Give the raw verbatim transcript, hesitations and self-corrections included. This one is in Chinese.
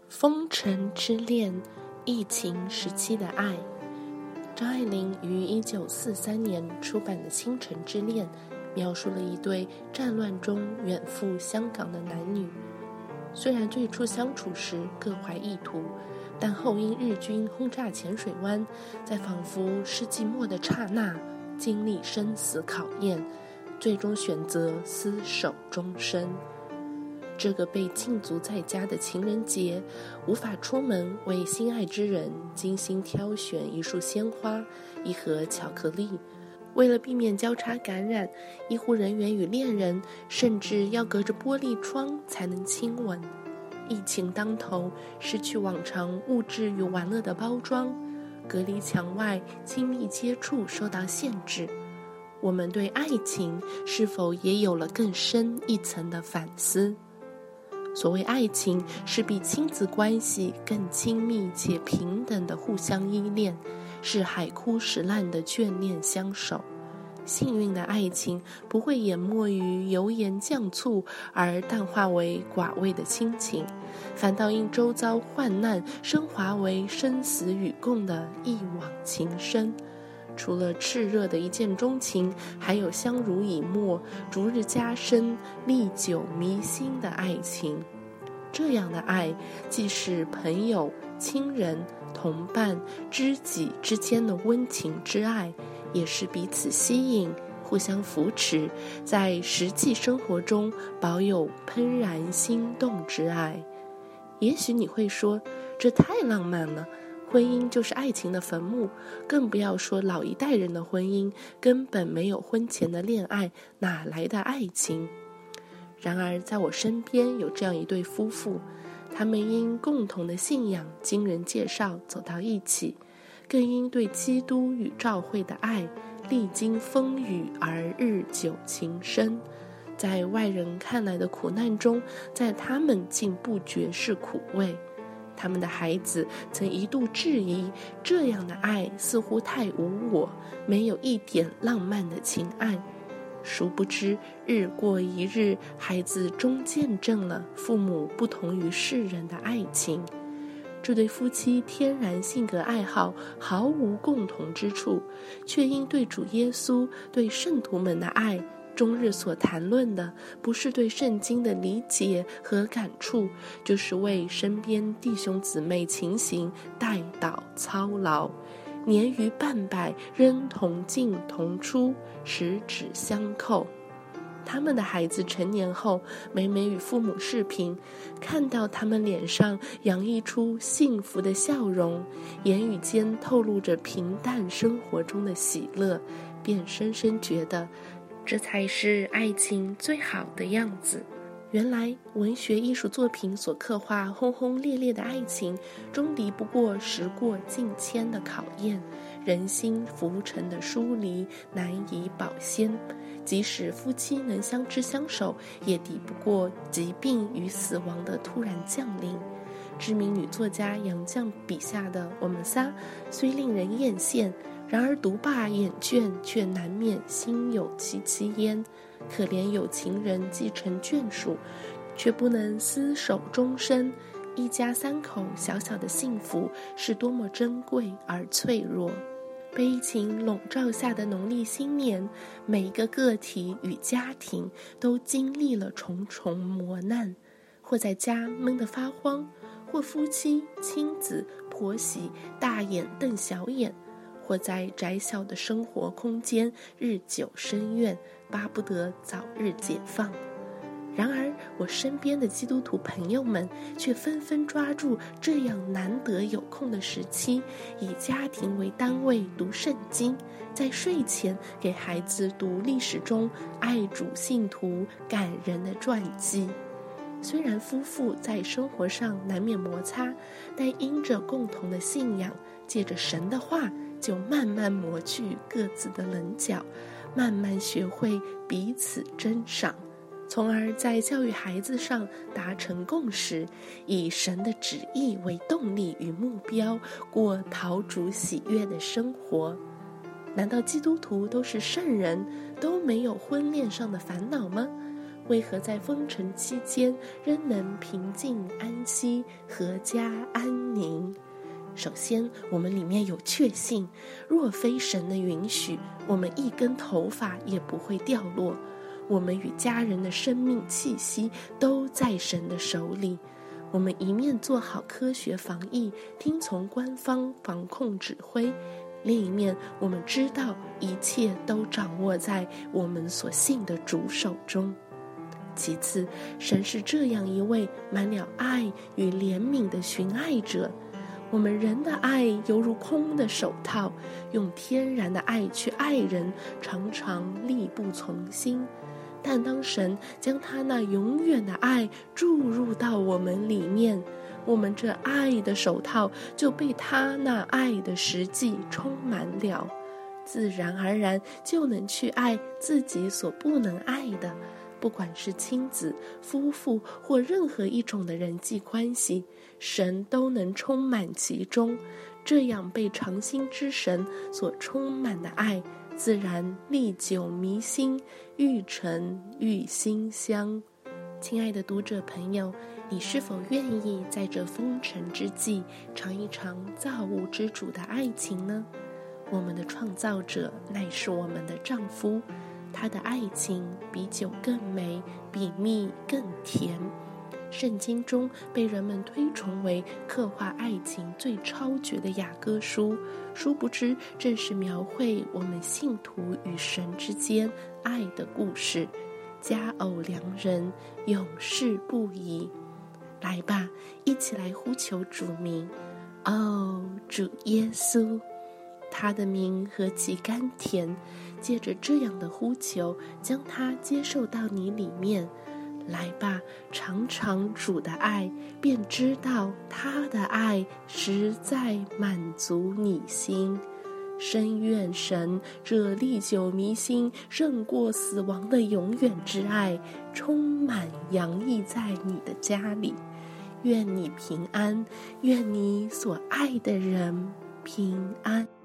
风尘之恋，疫情时期的爱。张爱玲于一九四三年出版的《倾城之恋》，描述了一对战乱中远赴香港的男女。虽然最初相处时各怀意图，但后因日军轰炸浅水湾，在仿佛世纪末的刹那，经历生死考验，最终选择厮守终身。这个被禁足在家的情人节，无法出门为心爱之人精心挑选一束鲜花、一盒巧克力。为了避免交叉感染，医护人员与恋人甚至要隔着玻璃窗才能亲吻。疫情当头，失去往常物质与玩乐的包装，隔离墙外亲密接触受到限制。我们对爱情是否也有了更深一层的反思？所谓爱情，是比亲子关系更亲密且平等的互相依恋，是海枯石烂的眷恋相守。幸运的爱情不会淹没于油盐酱醋而淡化为寡味的亲情，反倒因周遭患难升华为生死与共的一往情深。除了炽热的一见钟情，还有相濡以沫、逐日加深、历久弥新的爱情。这样的爱，既是朋友、亲人、同伴、知己之间的温情之爱，也是彼此吸引、互相扶持，在实际生活中保有怦然心动之爱。也许你会说，这太浪漫了，婚姻就是爱情的坟墓，更不要说老一代人的婚姻根本没有婚前的恋爱，哪来的爱情？然而在我身边有这样一对夫妇，他们因共同的信仰经人介绍走到一起，更因对基督与教会的爱历经风雨而日久情深。在外人看来的苦难中，在他们竟不觉是苦味。他们的孩子曾一度质疑，这样的爱似乎太无我，没有一点浪漫的情爱。殊不知，日过一日，孩子终见证了父母不同于世人的爱情。这对夫妻天然性格爱好毫无共同之处，却因对主耶稣、对圣徒们的爱，终日所谈论的不是对圣经的理解和感触，就是为身边弟兄姊妹情形代祷操劳。年逾半百，仍同进同出，十指相扣。他们的孩子成年后，每每与父母视频，看到他们脸上洋溢出幸福的笑容，言语间透露着平淡生活中的喜乐，便深深觉得这才是爱情最好的样子。原来文学艺术作品所刻画轰轰烈烈的爱情，终敌不过时过境迁的考验，人心浮沉的疏离难以保鲜。即使夫妻能相知相守，也抵不过疾病与死亡的突然降临。知名女作家杨绛笔下的我们仨，虽令人艳羡，然而读罢眼倦，却难免心有戚戚焉。可怜有情人既成眷属，却不能厮守终身。一家三口小小的幸福，是多么珍贵而脆弱。悲情笼罩下的农历新年，每一个个体与家庭都经历了重重磨难，或在家闷得发慌，或夫妻、亲子、婆媳大眼瞪小眼，或在窄小的生活空间日久生怨，巴不得早日解放。然而我身边的基督徒朋友们却纷纷抓住这样难得有空的时期，以家庭为单位读圣经，在睡前给孩子读历史中爱主信徒感人的传记。虽然夫妇在生活上难免摩擦，但因着共同的信仰，借着神的话，就慢慢磨去各自的棱角，慢慢学会彼此珍赏，从而在教育孩子上达成共识，以神的旨意为动力与目标，过讨主喜悦的生活。难道基督徒都是圣人，都没有婚恋上的烦恼吗？ 为何在封城期间仍能平静安息、阖家安宁？首先，我们里面有确信，若非神的允许，我们一根头发也不会掉落。我们与家人的生命气息都在神的手里。我们一面做好科学防疫，听从官方防控指挥，另一面我们知道一切都掌握在我们所信的主手中。其次，神是这样一位满了爱与怜悯的寻爱者。我们人的爱犹如空的手套，用天然的爱去爱人，常常力不从心。但当神将他那永远的爱注入到我们里面，我们这爱的手套就被他那爱的实际充满了，自然而然就能去爱自己所不能爱的，不管是亲子、夫妇或任何一种的人际关系，神都能充满其中。这样被常心之神所充满的爱，自然历久弥新，愈陈愈馨香。亲爱的读者朋友，你是否愿意在这封城之际尝一尝造物之主的爱情呢？我们的创造者乃是我们的丈夫，他的爱情比酒更美，比蜜更甜。圣经中被人们推崇为刻画爱情最超绝的雅歌书，殊不知正是描绘我们信徒与神之间爱的故事。佳偶良人，永世不移。来吧，一起来呼求主名，哦，主耶稣，他的名何其甘甜，借着这样的呼求，将他接受到你里面。来吧，尝尝主的爱，便知道他的爱实在满足你心。深愿神这历久弥新、胜过死亡的永远之爱，充满洋溢在你的家里。愿你平安，愿你所爱的人平安。